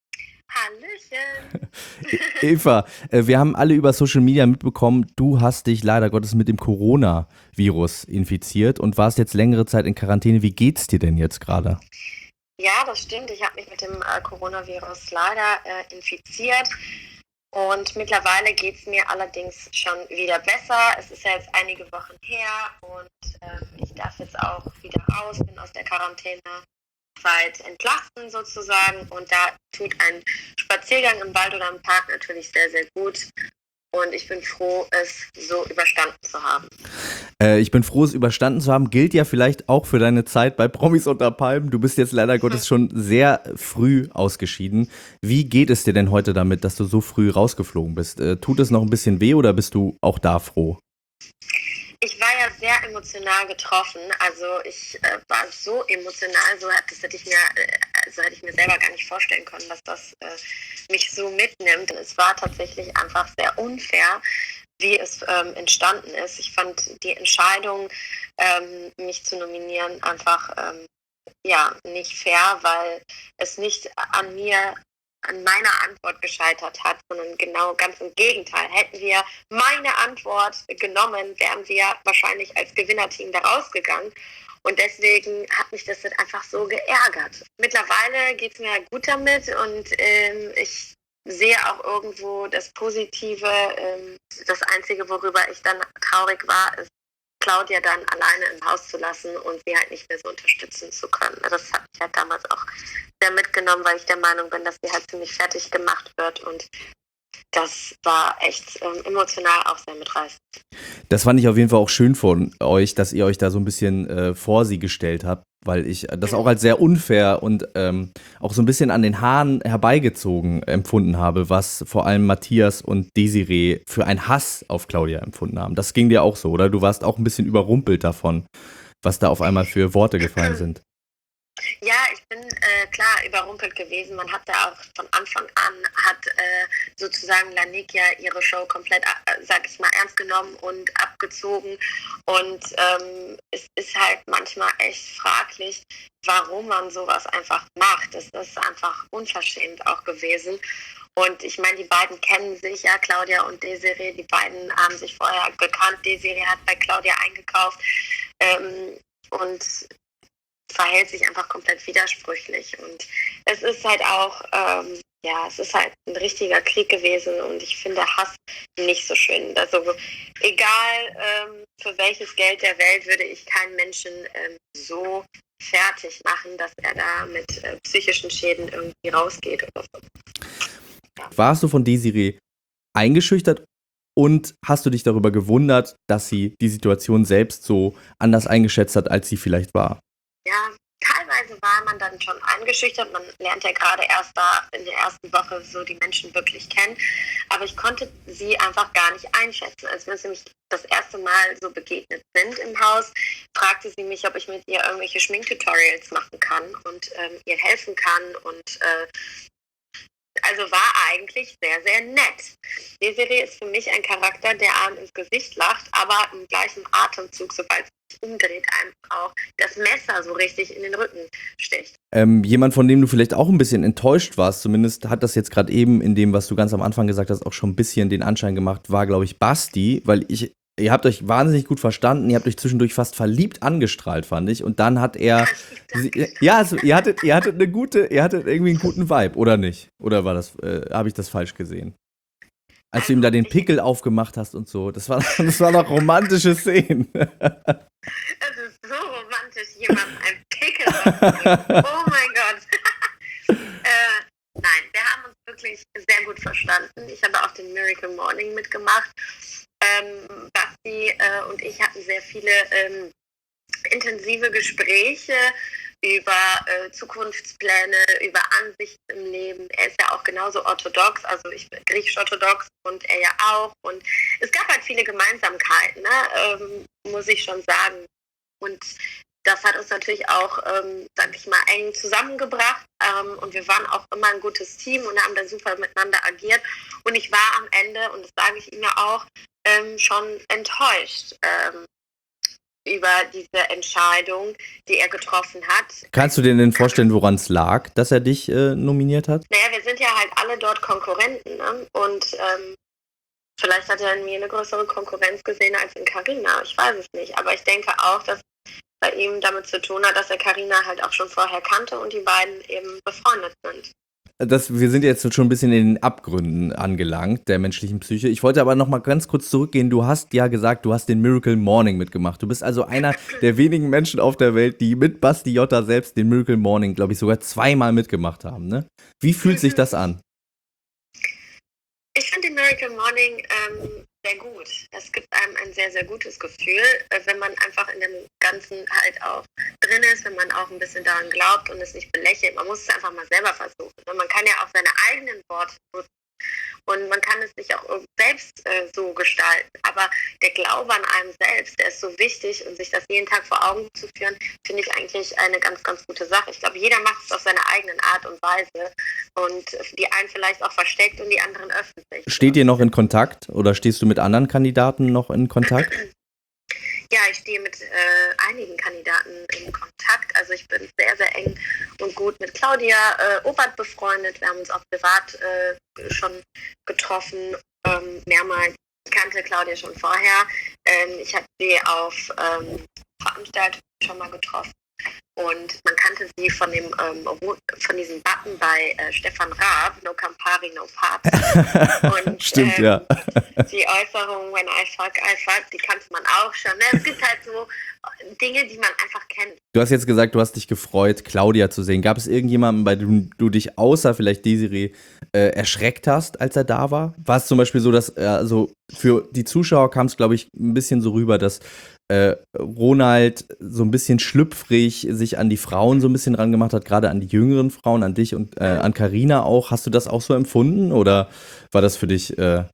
Hallöchen. Eva, äh, wir haben alle über Social Media mitbekommen, du hast dich leider Gottes mit dem Corona-Virus infiziert und warst jetzt längere Zeit in Quarantäne. Wie geht's dir denn jetzt gerade? Ja, das stimmt. Ich habe mich mit dem äh, Coronavirus leider äh, infiziert. Und mittlerweile geht es mir allerdings schon wieder besser. Es ist ja jetzt einige Wochen her und ähm, ich darf jetzt auch wieder raus, bin aus der Quarantänezeit entlassen sozusagen. Und da tut ein Spaziergang im Wald oder im Park natürlich sehr, sehr gut. Und ich bin froh, es so überstanden zu haben. Äh, ich bin froh, es überstanden zu haben. Gilt ja vielleicht auch für deine Zeit bei Promis unter Palmen. Du bist jetzt leider Gottes schon sehr früh ausgeschieden. Wie geht es dir denn heute damit, dass du so früh rausgeflogen bist? Äh, tut es noch ein bisschen weh oder bist du auch da froh? Ich war ja sehr emotional getroffen, also ich äh, war so emotional, so hat, das hätte ich mir, äh, also hätte ich mir selber gar nicht vorstellen können, dass das äh, mich so mitnimmt. Und es war tatsächlich einfach sehr unfair, wie es ähm, entstanden ist. Ich fand die Entscheidung, ähm, mich zu nominieren, einfach ähm, ja nicht fair, weil es nicht an mir an meiner Antwort gescheitert hat, sondern genau ganz im Gegenteil. Hätten wir meine Antwort genommen, wären wir wahrscheinlich als Gewinnerteam da rausgegangen. Und deswegen hat mich das jetzt einfach so geärgert. Mittlerweile geht es mir gut damit und ähm, ich sehe auch irgendwo das Positive. Ähm, das Einzige, worüber ich dann traurig war, ist, Claudia dann alleine im Haus zu lassen und sie halt nicht mehr so unterstützen zu können. Das hat mich halt damals auch sehr mitgenommen, weil ich der Meinung bin, dass sie halt ziemlich fertig gemacht wird und das war echt ähm, emotional auch sehr mitreißend. Das fand ich auf jeden Fall auch schön von euch, dass ihr euch da so ein bisschen äh, vor sie gestellt habt, weil ich das auch als sehr unfair und ähm, auch so ein bisschen an den Haaren herbeigezogen empfunden habe, was vor allem Matthias und Desiree für einen Hass auf Claudia empfunden haben. Das ging dir auch so, oder? Du warst auch ein bisschen überrumpelt davon, was da auf einmal für Worte gefallen sind. Ja, ich bin äh, klar überrumpelt gewesen. Man hat ja auch von Anfang an, hat äh, sozusagen Lanique ja ihre Show komplett, äh, sag ich mal, ernst genommen und abgezogen. Und ähm, es ist halt manchmal echt fraglich, warum man sowas einfach macht. Es ist einfach unverschämt auch gewesen. Und ich meine, die beiden kennen sich, ja, Claudia und Desiree, die beiden haben sich vorher gekannt. Desiree hat bei Claudia eingekauft ähm, und verhält sich einfach komplett widersprüchlich. Und es ist halt auch, ähm, ja, es ist halt ein richtiger Krieg gewesen und ich finde Hass nicht so schön. Also egal ähm, für welches Geld der Welt würde ich keinen Menschen ähm, so fertig machen, dass er da mit äh, psychischen Schäden irgendwie rausgeht oder so. Ja. Warst du von Desiree eingeschüchtert und hast du dich darüber gewundert, dass sie die Situation selbst so anders eingeschätzt hat, als sie vielleicht war? Ja, teilweise war man dann schon eingeschüchtert. Man lernt ja gerade erst da in der ersten Woche so die Menschen wirklich kennen. Aber ich konnte sie einfach gar nicht einschätzen. Als wir uns nämlich das erste Mal so begegnet sind im Haus, fragte sie mich, ob ich mit ihr irgendwelche Schminktutorials machen kann und ähm, ihr helfen kann. Und äh, also war eigentlich sehr, sehr nett. Desiree ist für mich ein Charakter, der einem ins Gesicht lacht, aber im gleichen Atemzug, sobald sie sich umdreht, einem auch das Messer so richtig in den Rücken sticht. Ähm, jemand, von dem du vielleicht auch ein bisschen enttäuscht warst, zumindest hat das jetzt gerade eben in dem, was du ganz am Anfang gesagt hast, auch schon ein bisschen den Anschein gemacht, war, glaube ich, Basti, weil ich Ihr habt euch wahnsinnig gut verstanden, ihr habt euch zwischendurch fast verliebt angestrahlt, fand ich. Und dann hat er, sie, ja, also ihr hattet, ihr hattet eine gute, ihr hattet irgendwie einen guten Vibe, oder nicht? Oder war das, äh, habe ich das falsch gesehen? Als du ihm da den Pickel aufgemacht hast und so, das war, das war doch romantische Szenen. Es ist so romantisch, jemandem einen Pickel aufzudrücken. Oh mein Gott. äh, nein, wir haben uns wirklich sehr gut verstanden. Ich habe auch den Miracle Morning mitgemacht. Ähm, Basti äh, und ich hatten sehr viele ähm, intensive Gespräche über äh, Zukunftspläne, über Ansichten im Leben. Er ist ja auch genauso orthodox, also ich bin griechisch-orthodox und er ja auch. Und es gab halt viele Gemeinsamkeiten, ne? ähm, muss ich schon sagen. Und das hat uns natürlich auch, ähm, sag ich mal, eng zusammengebracht. Ähm, und wir waren auch immer ein gutes Team und haben da super miteinander agiert. Und ich war am Ende, und das sage ich ihm ja auch, ähm, schon enttäuscht ähm, über diese Entscheidung, die er getroffen hat. Kannst du dir denn vorstellen, woran es lag, dass er dich äh, nominiert hat? Naja, wir sind ja halt alle dort Konkurrenten, ne? Und ähm, vielleicht hat er in mir eine größere Konkurrenz gesehen als in Carina. Ich weiß es nicht. Aber ich denke auch, dass bei ihm damit zu tun hat, dass er Carina halt auch schon vorher kannte und die beiden eben befreundet sind. Das, wir sind jetzt schon ein bisschen in den Abgründen angelangt, der menschlichen Psyche. Ich wollte aber noch mal ganz kurz zurückgehen. Du hast ja gesagt, du hast den Miracle Morning mitgemacht. Du bist also einer der wenigen Menschen auf der Welt, die mit Basti Jotta selbst den Miracle Morning, glaube ich, sogar zweimal mitgemacht haben, ne? Wie fühlt sich das an? Ich finde den Miracle Morning ähm, sehr gut. Es gibt einem ein sehr, sehr gutes Gefühl, äh, wenn man einfach in dem Ganzen halt auch drin ist, wenn man auch ein bisschen daran glaubt und es nicht belächelt. Man muss es einfach mal selber versuchen. Man kann ja auch seine eigenen Worte nutzen und man kann es sich auch selbst äh, so gestalten. Aber der Glaube an einem selbst, der ist so wichtig und sich das jeden Tag vor Augen zu führen, finde ich eigentlich eine ganz, ganz gute Sache. Ich glaube, jeder macht es auf seine eigenen Art und Weise und die einen vielleicht auch versteckt und die anderen öffentlich. Steht ihr noch in Kontakt oder stehst du mit anderen Kandidaten noch in Kontakt? Ja, ich stehe mit äh, einigen Kandidaten in Kontakt. Also ich bin sehr, sehr eng und gut mit Claudia äh, Obert befreundet. Wir haben uns auch privat äh, schon getroffen, ähm, mehrmals. Ich kannte Claudia schon vorher. Ähm, ich habe sie auf ähm, Veranstaltungen schon mal getroffen. Und man kannte sie von dem ähm, von diesem Button bei äh, Stefan Raab, No Campari, No Party. Und Stimmt, ähm, ja. die Äußerung, when I fuck, I fuck, die kannte man auch schon. Ne? Es gibt halt so Dinge, die man einfach kennt. Du hast jetzt gesagt, du hast dich gefreut, Claudia zu sehen. Gab es irgendjemanden, bei dem du dich außer vielleicht Desiree äh, erschreckt hast, als er da war? War es zum Beispiel so, dass, äh, also für die Zuschauer kam es, glaube ich, ein bisschen so rüber, dass äh, Ronald so ein bisschen schlüpfrig sich an die Frauen so ein bisschen ran gemacht hat, gerade an die jüngeren Frauen, an dich und äh, an Carina auch. Hast du das auch so empfunden oder war das für dich äh,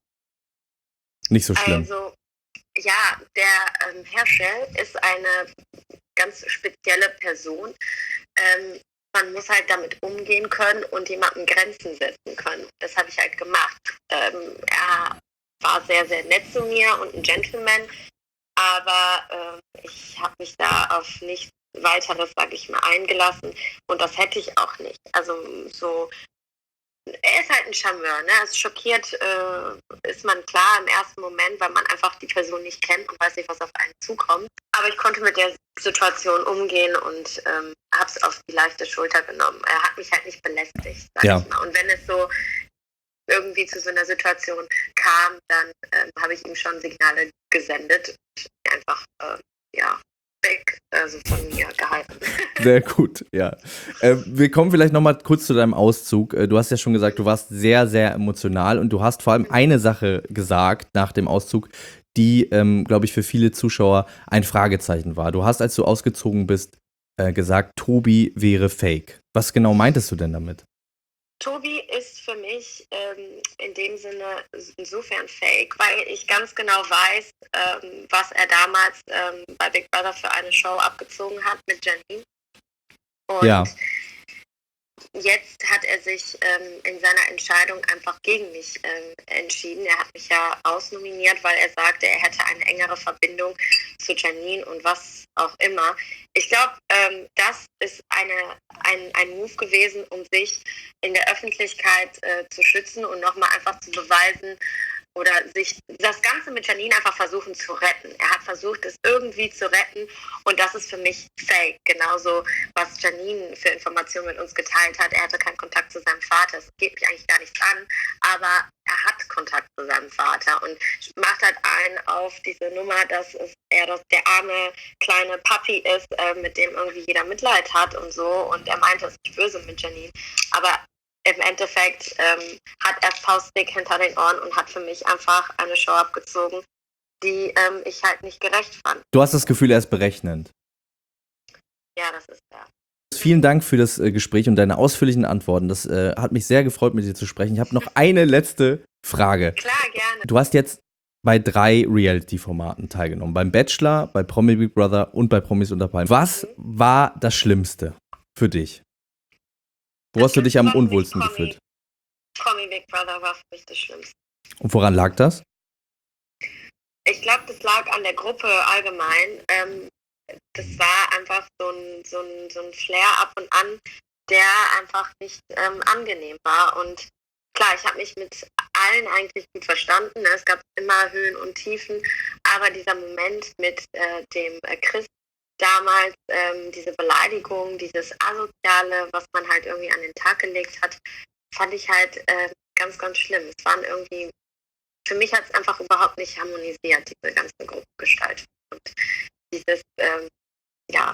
nicht so schlimm? Also, ja, der ähm, Herschel ist eine ganz spezielle Person. Ähm, man muss halt damit umgehen können und jemandem Grenzen setzen können. Das habe ich halt gemacht. Ähm, er war sehr, sehr nett zu mir und ein Gentleman, aber äh, ich habe mich da auf nichts weiteres, sage ich mal, eingelassen und das hätte ich auch nicht. Also so, er ist halt ein Charmeur, ne? Also schockiert äh, ist man klar im ersten Moment, weil man einfach die Person nicht kennt und weiß nicht, was auf einen zukommt. Aber ich konnte mit der Situation umgehen und ähm, habe es auf die leichte Schulter genommen. Er hat mich halt nicht belästigt, sag Ja. ich mal. Und wenn es so irgendwie zu so einer Situation kam, dann ähm, habe ich ihm schon Signale gesendet und einfach, äh, ja, weg, also von mir gehalten. Sehr gut, ja. Äh, wir kommen vielleicht nochmal kurz zu deinem Auszug. Äh, du hast ja schon gesagt, du warst sehr, sehr emotional und du hast vor allem eine Sache gesagt nach dem Auszug, die, ähm, glaube ich, für viele Zuschauer ein Fragezeichen war. Du hast, als du ausgezogen bist, äh, gesagt, Tobi wäre fake. Was genau meintest du denn damit? Tobi ist für mich ähm, in dem Sinne insofern fake, weil ich ganz genau weiß, ähm, was er damals ähm, bei Big Brother für eine Show abgezogen hat mit Janine. Und Ja. jetzt hat er sich ähm, in seiner Entscheidung einfach gegen mich ähm, entschieden. Er hat mich ja ausnominiert, weil er sagte, er hätte eine engere Verbindung zu Janine und was auch immer. Ich glaube, ähm, das ist eine, ein, ein Move gewesen, um sich in der Öffentlichkeit äh, zu schützen und nochmal einfach zu beweisen oder sich das Ganze mit Janine einfach versuchen zu retten. Er hat versucht, es irgendwie zu retten und das ist für mich fake. Genauso, was Janine für Informationen mit uns geteilt hat. Er hatte keinen Kontakt zu seinem Vater. Das geht mich eigentlich gar nichts an, aber er hat Kontakt zu seinem Vater und macht halt einen auf diese Nummer, dass es er das der arme kleine Papi ist, äh, mit dem irgendwie jeder Mitleid hat und so. Und er meinte, es ist nicht böse mit Janine. Aber im Endeffekt ähm, hat er faustdick hinter den Ohren und hat für mich einfach eine Show abgezogen, die ähm, ich halt nicht gerecht fand. Du hast das Gefühl, er ist berechnend. Ja, das ist er. Vielen Dank für das äh, Gespräch und deine ausführlichen Antworten. Das äh, hat mich sehr gefreut, mit dir zu sprechen. Ich habe noch eine letzte Frage. Klar, gerne. Du hast jetzt bei drei Reality-Formaten teilgenommen. Beim Bachelor, bei Promi Big Brother und bei Promis unter Palmen. Was war das Schlimmste für dich? Wo hast du dich am Das war für mich unwohlsten Promi- gefühlt? Promi Big Brother war für mich das Schlimmste. Und woran lag das? Ich glaube, das lag an der Gruppe allgemein. Ähm, das war einfach so ein, so, ein, so ein Flair ab und an, der einfach nicht ähm, angenehm war. Und klar, ich habe mich mit allen eigentlich gut verstanden. Es gab immer Höhen und Tiefen. Aber dieser Moment mit äh, dem äh, Chris damals, ähm, diese Beleidigung, dieses Asoziale, was man halt irgendwie an den Tag gelegt hat, fand ich halt äh, ganz, ganz schlimm. Es waren irgendwie, für mich hat es einfach überhaupt nicht harmonisiert, diese ganze Gruppengestaltung. Und dieses, ähm, ja,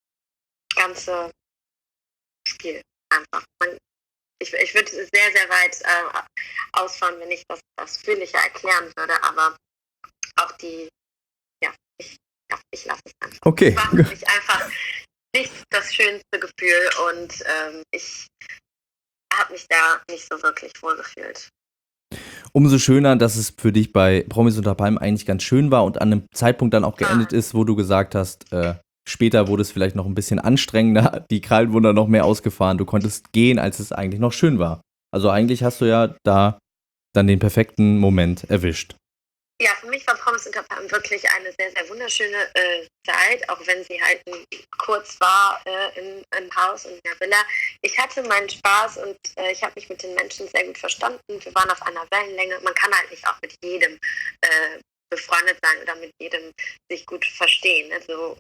ganze Spiel einfach. Man, ich ich würde sehr, sehr weit äh, ausfahren, wenn ich das ausführlicher erklären würde, aber auch die, ja, ich, ja, ich lasse es einfach. Okay. Es war für mich einfach nicht das schönste Gefühl und ähm, ich habe mich da nicht so wirklich wohl gefühlt. Umso schöner, dass es für dich bei Promis unter Palmen eigentlich ganz schön war und an einem Zeitpunkt dann auch geendet ist, wo du gesagt hast, äh, später wurde es vielleicht noch ein bisschen anstrengender, die Krallen wurden dann noch mehr ausgefahren, du konntest gehen, als es eigentlich noch schön war. Also eigentlich hast du ja da dann den perfekten Moment erwischt. Ja, für mich war Promis unter Palmen wirklich eine sehr, sehr wunderschöne äh, Zeit, auch wenn sie halt kurz war äh, im, im Haus und in der Villa. Ich hatte meinen Spaß und äh, ich habe mich mit den Menschen sehr gut verstanden. Wir waren auf einer Wellenlänge. Man kann halt nicht auch mit jedem äh, befreundet sein oder mit jedem sich gut verstehen. Also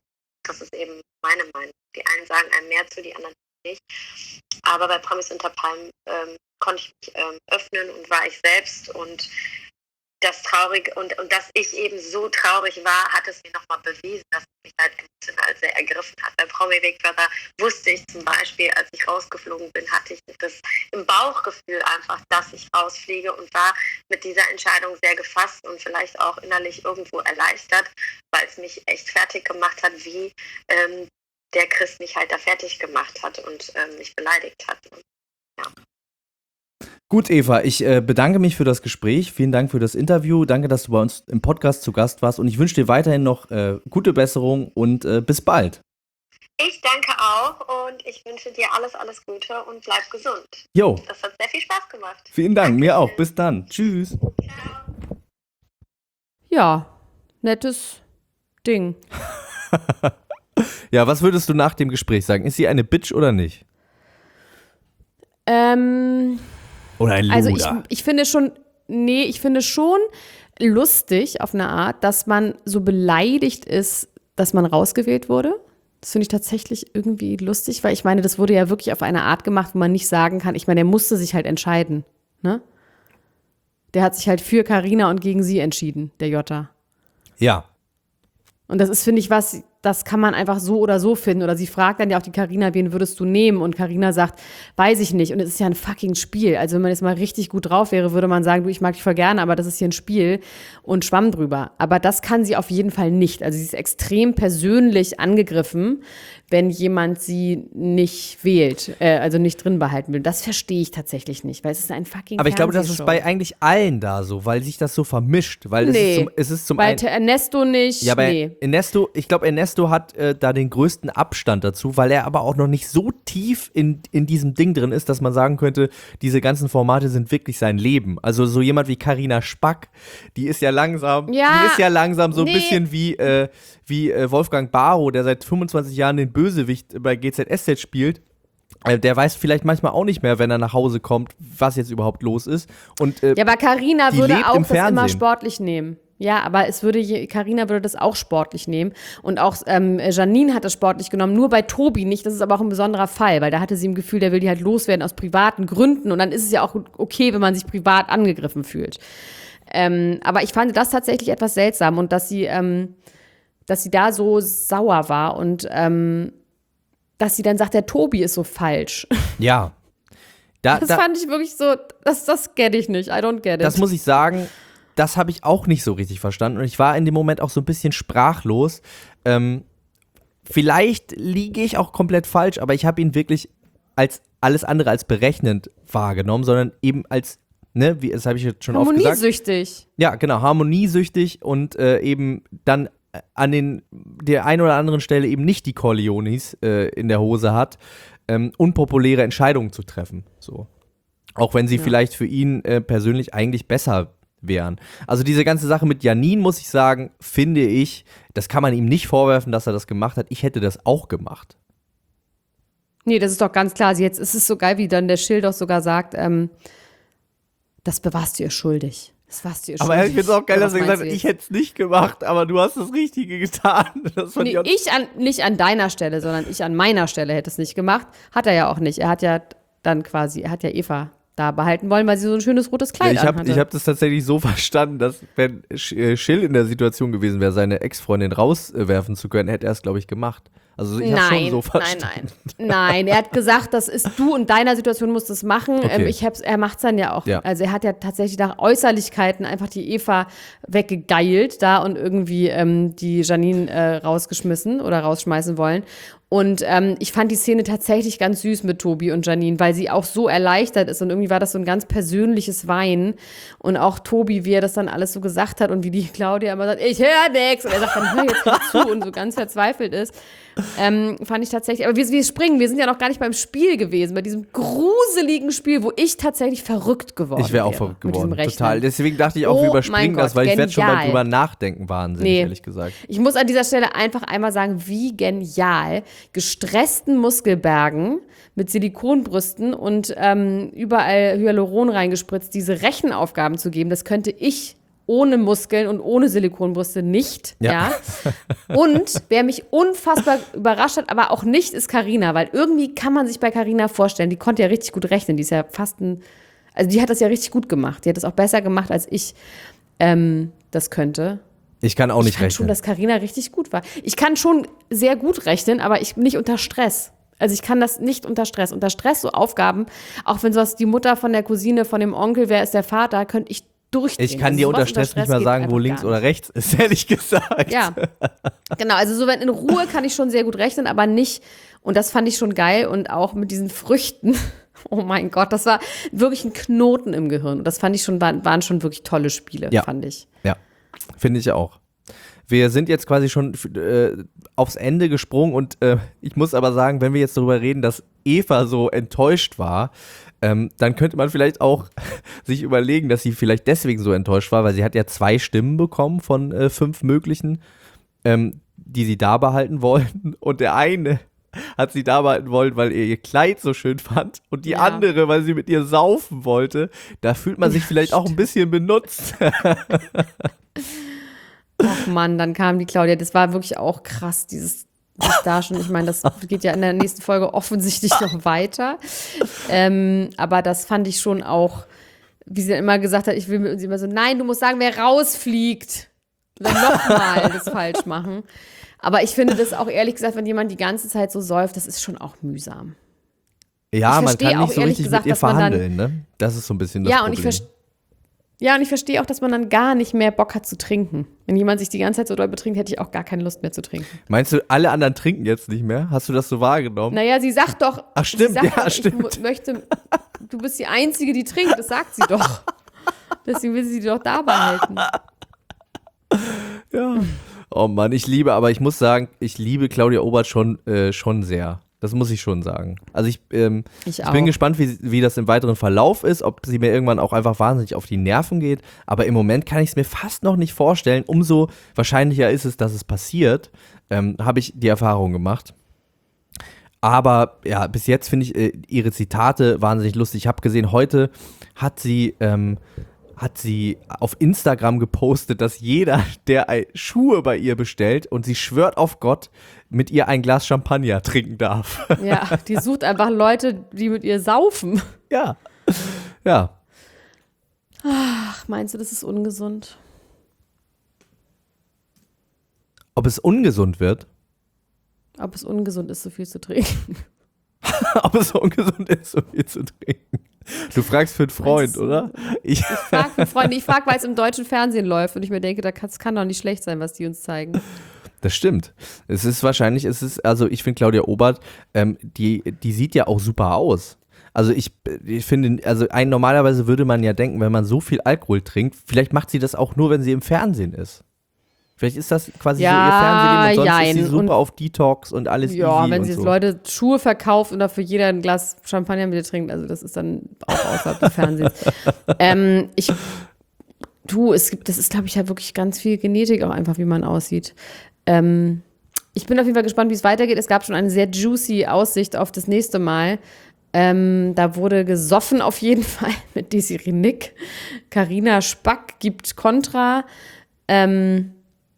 Das ist eben meine Meinung. Die einen sagen einem mehr zu, die anderen nicht. Aber bei Promis unter Palmen ähm, konnte ich mich ähm, öffnen und war ich selbst. Und das Traurige und, und dass ich eben so traurig war, hat es mir nochmal bewiesen, dass es mich halt emotional sehr ergriffen hat. Bei Promi Big Brother wusste ich zum Beispiel, als ich rausgeflogen bin, hatte ich das im Bauchgefühl einfach, dass ich rausfliege und war mit dieser Entscheidung sehr gefasst und vielleicht auch innerlich irgendwo erleichtert, weil es mich echt fertig gemacht hat, wie ähm, der Chris mich halt da fertig gemacht hat und ähm, mich beleidigt hat. Und, ja. Gut, Eva, ich äh, bedanke mich für das Gespräch. Vielen Dank für das Interview. Danke, dass du bei uns im Podcast zu Gast warst. Und ich wünsche dir weiterhin noch äh, gute Besserung und äh, bis bald. Ich danke auch und ich wünsche dir alles, alles Gute und bleib gesund. Jo. Das hat sehr viel Spaß gemacht. Vielen Dank, Dankeschön. Mir auch. Bis dann. Tschüss. Ciao. Ja, nettes Ding. Ja, was würdest du nach dem Gespräch sagen? Ist sie eine Bitch oder nicht? Ähm... Oder ein Luder? Also ich, ich finde schon, nee, ich finde schon lustig auf eine Art, dass man so beleidigt ist, dass man rausgewählt wurde. Das finde ich tatsächlich irgendwie lustig, weil ich meine, das wurde ja wirklich auf eine Art gemacht, wo man nicht sagen kann, ich meine, der musste sich halt entscheiden, ne? Der hat sich halt für Carina und gegen sie entschieden, der Jota. Ja. Und das ist, finde ich, was, das kann man einfach so oder so finden. Oder sie fragt dann ja auch die Carina, wen würdest du nehmen? Und Carina sagt, weiß ich nicht. Und es ist ja ein fucking Spiel. Also wenn man jetzt mal richtig gut drauf wäre, würde man sagen, du, ich mag dich voll gerne, aber das ist hier ein Spiel und schwamm drüber. Aber das kann sie auf jeden Fall nicht. Also sie ist extrem persönlich angegriffen, wenn jemand sie nicht wählt, äh, also nicht drin behalten will. Das verstehe ich tatsächlich nicht, weil es ist ein fucking Aber ich glaube, das ist Fernsehshow. bei eigentlich allen da so, weil sich das so vermischt. Weil Nee, es ist zum, es ist zum bei einen. Ernesto nicht, Ja, bei nee. Ernesto, ich glaube, Ernesto hat äh, da den größten Abstand dazu, weil er aber auch noch nicht so tief in, in diesem Ding drin ist, dass man sagen könnte, diese ganzen Formate sind wirklich sein Leben. Also so jemand wie Carina Spack, die ist ja langsam, Ja, die ist ja langsam so ein nee. bisschen wie, äh, wie äh, Wolfgang Barrow, der seit fünfundzwanzig Jahren den Bösewicht bei G Z S Z spielt. Äh, der weiß vielleicht manchmal auch nicht mehr, wenn er nach Hause kommt, was jetzt überhaupt los ist. Und, äh, Ja, aber Carina die würde lebt auch im das immer Fernsehen. sportlich nehmen. Ja, aber es würde, Carina würde das auch sportlich nehmen. Und auch ähm, Janine hat das sportlich genommen, nur bei Tobi nicht. Das ist aber auch ein besonderer Fall, weil da hatte sie im Gefühl, der will die halt loswerden aus privaten Gründen. Und dann ist es ja auch okay, wenn man sich privat angegriffen fühlt. Ähm, aber ich fand das tatsächlich etwas seltsam und dass sie, ähm, dass sie da so sauer war und ähm, dass sie dann sagt, der Tobi ist so falsch. ja. Da, Das da, fand ich wirklich so, das, das get ich nicht. I don't get it. Das muss ich sagen, das habe ich auch nicht so richtig verstanden. Und ich war in dem Moment auch so ein bisschen sprachlos. Ähm, vielleicht liege ich auch komplett falsch, aber ich habe ihn wirklich als alles andere als berechnend wahrgenommen, sondern eben als, ne, wie, das habe ich jetzt schon oft gesagt. Harmoniesüchtig. Ja, genau, harmoniesüchtig und äh, eben dann an den, der einen oder anderen Stelle eben nicht die Corleones äh, in der Hose hat, ähm, unpopuläre Entscheidungen zu treffen. So. Auch wenn sie Ja. vielleicht für ihn äh, persönlich eigentlich besser wären. Also diese ganze Sache mit Janine, muss ich sagen, finde ich, das kann man ihm nicht vorwerfen, dass er das gemacht hat. Ich hätte das auch gemacht. Nee, das ist doch ganz klar. Sie Jetzt ist es so geil, wie dann der Schild auch sogar sagt, ähm, das bewahrst du ihr schuldig. Das warst du ihr Aber schuldig. ich finde es auch geil, Oder dass was er gesagt meinst hat, du ich jetzt? hätte es nicht gemacht, aber du hast das Richtige getan. Das fand Nee, ich auch ich an, nicht an deiner Stelle, sondern ich an meiner Stelle hätte es nicht gemacht. Hat er ja auch nicht. Er hat ja dann quasi, er hat ja Eva da behalten wollen, weil sie so ein schönes rotes Ja, Kleid ich habe anhatte. ich hab das tatsächlich so verstanden, dass wenn Sch- äh, Schill in der Situation gewesen wäre, seine Ex-Freundin rauswerfen zu können, hätte er es, glaube ich, gemacht. Also ich habe schon Nein, so nein, verstanden. nein. Nein, er hat gesagt, das ist du in deiner Situation musst es machen. Okay. Ähm, ich hab's, er macht's dann ja auch. Ja. Also er hat ja tatsächlich nach Äußerlichkeiten einfach die Eva weggegeilt da und irgendwie ähm, die Janine äh, rausgeschmissen oder rausschmeißen wollen. Und ähm, ich fand die Szene tatsächlich ganz süß mit Tobi und Janine, weil sie auch so erleichtert ist und irgendwie war das so ein ganz persönliches Weinen. Und auch Tobi, wie er das dann alles so gesagt hat und wie die Claudia immer sagt, ich höre nix. Und er sagt dann, hör jetzt nicht zu und so ganz verzweifelt ist. Ähm, fand ich tatsächlich, aber wir, wir springen, wir sind ja noch gar nicht beim Spiel gewesen, bei diesem gruseligen Spiel, wo ich tatsächlich verrückt geworden wäre. Ich wäre auch verrückt mit diesem geworden, Rechnen. total. Deswegen dachte ich auch, wir Oh überspringen mein das, Gott, weil ich werde schon beim genial. drüber nachdenken wahnsinnig, Nee. ehrlich gesagt. Ich muss an dieser Stelle einfach einmal sagen, wie genial gestressten Muskelbergen mit Silikonbrüsten und ähm, überall Hyaluron reingespritzt, diese Rechenaufgaben zu geben, das könnte ich ohne Muskeln und ohne Silikonbrüste nicht, ja. Ja. Und wer mich unfassbar überrascht hat, aber auch nicht, ist Carina, weil irgendwie kann man sich bei Carina vorstellen, die konnte ja richtig gut rechnen, die ist ja fast ein, also die hat das ja richtig gut gemacht, die hat das auch besser gemacht, als ich ähm, das könnte. Ich kann auch nicht ich kann rechnen. schon, dass Carina richtig gut war. Ich kann schon sehr gut rechnen, aber ich nicht unter Stress. Also ich kann das nicht unter Stress. Unter Stress so Aufgaben, auch wenn sowas die Mutter von der Cousine, von dem Onkel, wer ist der Vater, könnte ich durchdrehen. Ich kann also dir unter Stress, Stress nicht mal geht sagen, wo einfach links gar oder rechts ist, ehrlich gesagt. Ja, genau. Also so wenn in Ruhe kann ich schon sehr gut rechnen, aber nicht, und das fand ich schon geil und auch mit diesen Früchten. Oh mein Gott, das war wirklich ein Knoten im Gehirn. Und das fand ich schon, waren, waren schon wirklich tolle Spiele, Ja. fand ich. Ja, finde ich auch. Wir sind jetzt quasi schon äh, aufs Ende gesprungen und äh, ich muss aber sagen, wenn wir jetzt darüber reden, dass Eva so enttäuscht war, ähm, dann könnte man vielleicht auch sich überlegen, dass sie vielleicht deswegen so enttäuscht war, weil sie hat ja zwei Stimmen bekommen von äh, fünf möglichen, ähm, die sie da behalten wollten, und der eine hat sie da behalten wollen, weil er ihr Kleid so schön fand, und die Ja. andere, weil sie mit ihr saufen wollte. Da fühlt man sich vielleicht auch ein bisschen benutzt. Ach Mann, dann kam die Claudia. Das war wirklich auch krass, dieses das da schon. Ich meine, das geht ja in der nächsten Folge offensichtlich noch weiter. Ähm, aber das fand ich schon auch, wie sie dann immer gesagt hat, ich will mit sie immer so, nein, du musst sagen, wer rausfliegt. Und dann nochmal das falsch machen. Aber ich finde das auch ehrlich gesagt, wenn jemand die ganze Zeit so säuft, das ist schon auch mühsam. Ja, Ich man verstehe kann nicht auch so ehrlich richtig gesagt, mit ihr dass man dann- verhandeln, ne? Das ist so ein bisschen das Ja, Problem. und ich verstehe. Ja, und ich verstehe auch, dass man dann gar nicht mehr Bock hat zu trinken. Wenn jemand sich die ganze Zeit so doll betrinkt, hätte ich auch gar keine Lust mehr zu trinken. Meinst du, alle anderen trinken jetzt nicht mehr? Hast du das so wahrgenommen? Naja, sie sagt doch, Ach, stimmt, sie sagt ja, doch, stimmt. ich mu- möchte, du bist die Einzige, die trinkt, das sagt sie doch. Deswegen will sie die doch da behalten. Ja. Oh Mann, ich liebe, aber ich muss sagen, ich liebe Claudia Obert schon, äh, schon sehr. Das muss ich schon sagen. Also ich, ähm, Ich ich bin auch. gespannt, wie, wie das im weiteren Verlauf ist, ob sie mir irgendwann auch einfach wahnsinnig auf die Nerven geht. Aber im Moment kann ich es mir fast noch nicht vorstellen. Umso wahrscheinlicher ist es, dass es passiert. Ähm, habe ich die Erfahrung gemacht. Aber ja, bis jetzt finde ich äh, ihre Zitate wahnsinnig lustig. Ich habe gesehen, heute hat sie, ähm, hat sie auf Instagram gepostet, dass jeder, der ein- Schuhe bei ihr bestellt und sie schwört auf Gott, mit ihr ein Glas Champagner trinken darf. Ja, die sucht einfach Leute, die mit ihr saufen. Ja. Ja. Ach, meinst du, das ist ungesund? Ob es ungesund wird? Ob es ungesund ist, so viel zu trinken? Ob es ungesund ist, so viel zu trinken? Du fragst für einen Freund, Meinst du? oder? Ich, Ich frage für Freunde, ich frage, weil es im deutschen Fernsehen läuft und ich mir denke, da kann, es kann doch nicht schlecht sein, was die uns zeigen. Das stimmt. Es ist wahrscheinlich, es ist, also ich finde Claudia Obert, ähm, die, die sieht ja auch super aus. Also ich, ich finde, also ein, normalerweise würde man ja denken, wenn man so viel Alkohol trinkt, vielleicht macht sie das auch nur, wenn sie im Fernsehen ist. Vielleicht ist das quasi Ja, so ihr Fernsehen und sonst jein. ist sie super Und- auf Detox und alles Ja, easy wenn und sie jetzt so. Leute Schuhe verkauft und dafür jeder ein Glas Champagner mit ihr trinkt, also das ist dann auch außerhalb des Fernsehens. ähm, ich, du, es gibt, das ist, glaube ich, ja wirklich ganz viel Genetik auch einfach, wie man aussieht. Ähm, ich bin auf jeden Fall gespannt, wie es weitergeht. Es gab schon eine sehr juicy Aussicht auf das nächste Mal. Ähm, da wurde gesoffen auf jeden Fall mit Desiree Nick. Carina Spack gibt Kontra. Ähm,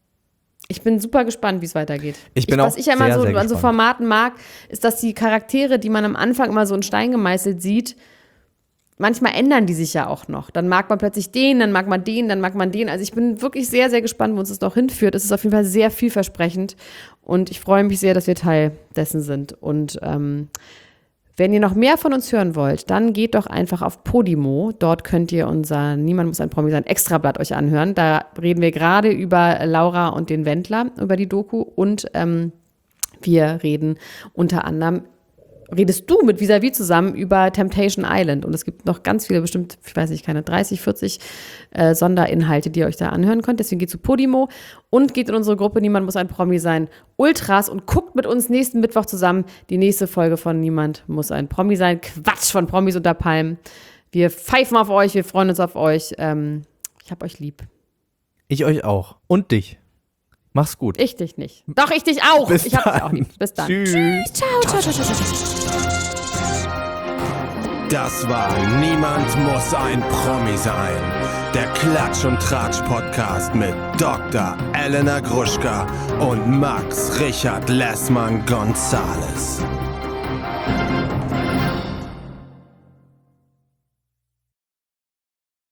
ich bin super gespannt, wie es weitergeht. Ich bin was auch ich ja immer sehr, so sehr an so gespannt. Formaten mag, ist, dass die Charaktere, die man am Anfang immer so in Stein gemeißelt sieht, manchmal ändern die sich ja auch noch. Dann mag man plötzlich den, dann mag man den, dann mag man den. Also ich bin wirklich sehr, sehr gespannt, wo uns das noch hinführt. Es ist auf jeden Fall sehr vielversprechend und ich freue mich sehr, dass wir Teil dessen sind. Und ähm, wenn ihr noch mehr von uns hören wollt, dann geht doch einfach auf Podimo. Dort könnt ihr unser Niemand muss ein Promi sein Extrablatt euch anhören. Da reden wir gerade über Laura und den Wendler, über die Doku. Und ähm, wir reden unter anderem, redest du mit Visavi zusammen über Temptation Island. Und es gibt noch ganz viele, bestimmt, ich weiß nicht, keine dreißig, vierzig äh, Sonderinhalte, die ihr euch da anhören könnt. Deswegen geht zu Podimo und geht in unsere Gruppe Niemand muss ein Promi sein Ultras und guckt mit uns nächsten Mittwoch zusammen die nächste Folge von Niemand muss ein Promi sein. Quatsch von Promis unter Palmen. Wir pfeifen auf euch, wir freuen uns auf euch. Ähm, ich hab euch lieb. Ich euch auch. Und dich. Mach's gut. Ich dich nicht. Doch, ich dich auch. Bis ich hab dich dann. auch lieb. Bis dann. Tschüss. Ciao, ciao, ciao, ciao, ciao. Das war Niemand muss ein Promi sein. Der Klatsch und Tratsch Podcast mit Doktor Elena Gruschka und Max Richard Lessmann Gonzales.